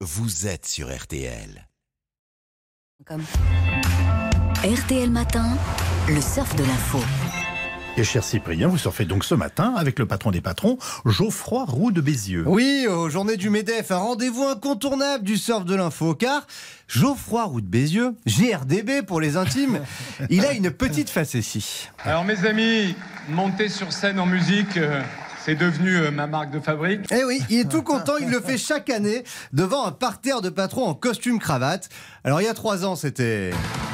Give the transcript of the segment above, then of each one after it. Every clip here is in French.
vous êtes sur RTL. RTL Matin, le surf de l'info. Et cher Cyprien, vous surfez donc ce matin avec le patron des patrons, Geoffroy Roux de Bézieux. Oui, aux journées du MEDEF, un rendez-vous incontournable du surf de l'info, car Geoffroy Roux de Bézieux, GRDB pour les intimes, il a une petite facétie. Alors mes amis, monter sur scène en musique, c'est devenu ma marque de fabrique. Eh oui, il est tout content, il le fait chaque année devant un parterre de patrons en costume cravate. Alors il y a 3 ans, c'était...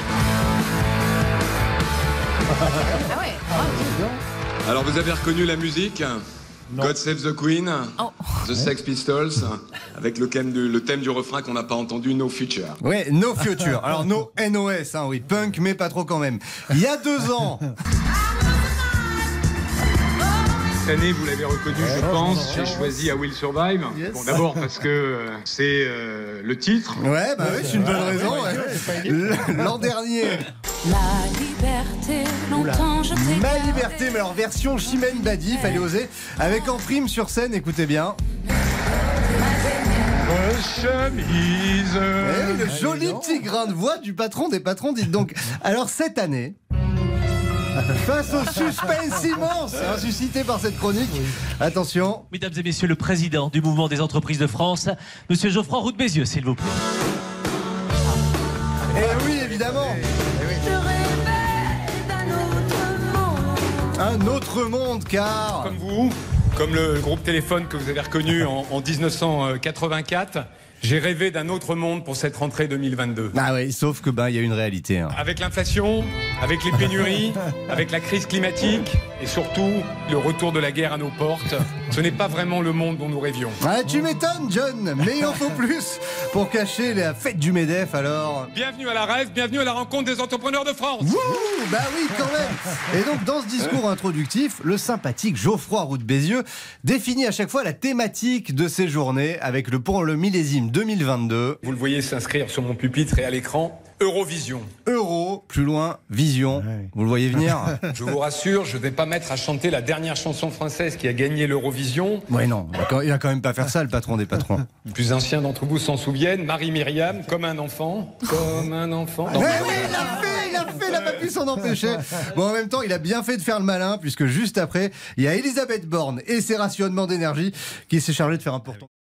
Alors vous avez reconnu la musique ? God Save the Queen, The Sex Pistols, avec le thème du refrain qu'on n'a pas entendu, No Future. Ouais, No Future. Alors no NOS, hein, oui, punk, mais pas trop quand même. Il y a 2 ans... Cette année, vous l'avez reconnu, je pense, j'ai choisi I Will Survive. Yes. Bon, d'abord parce que c'est le titre. Ouais, bah oui, c'est une bonne raison. Ouais. L'an dernier... Ma liberté, longtemps je t'ai Ma liberté, mais alors version Chimène Badi, fallait oser, avec en prime sur scène, écoutez bien. Chemise. Eh oui, le joli petit grain de voix du patron des patrons, dites donc. Alors cette année, face au suspense immense suscité par cette chronique, attention. Mesdames et messieurs, le président du mouvement des entreprises de France, monsieur Geoffroy Roux de Bézieux, s'il vous plaît. Eh oui, évidemment. Un autre monde, car... Comme vous, comme le groupe Téléphone que vous avez reconnu en 1984, j'ai rêvé d'un autre monde pour cette rentrée 2022. Ah oui, sauf que il y a une réalité. Hein. Avec l'inflation, avec les pénuries, avec la crise climatique et surtout le retour de la guerre à nos portes, ce n'est pas vraiment le monde dont nous rêvions. Ah, tu m'étonnes, John, mais il en faut plus pour cacher la fête du MEDEF, alors. Bienvenue à la rêve, bienvenue à la rencontre des entrepreneurs de France. Wouh, bah oui, quand même. Et donc, dans ce discours introductif, le sympathique Geoffroy Roux de Bézieux définit à chaque fois la thématique de ces journées avec pour le millésime 2022. Vous le voyez s'inscrire sur mon pupitre et à l'écran. Eurovision. Euro, plus loin, vision. Vous le voyez venir? Je vous rassure, je ne vais pas mettre à chanter la dernière chanson française qui a gagné l'Eurovision. Ouais, non, il va quand même pas faire ça, le patron des patrons. Les plus anciens d'entre vous s'en souviennent. Marie-Myriam, comme un enfant. Comme un enfant. Oui, il n'a pas pu s'en empêcher. Bon, en même temps, il a bien fait de faire le malin, puisque juste après, il y a Elisabeth Borne et ses rationnements d'énergie qui s'est chargé de faire un pourtant.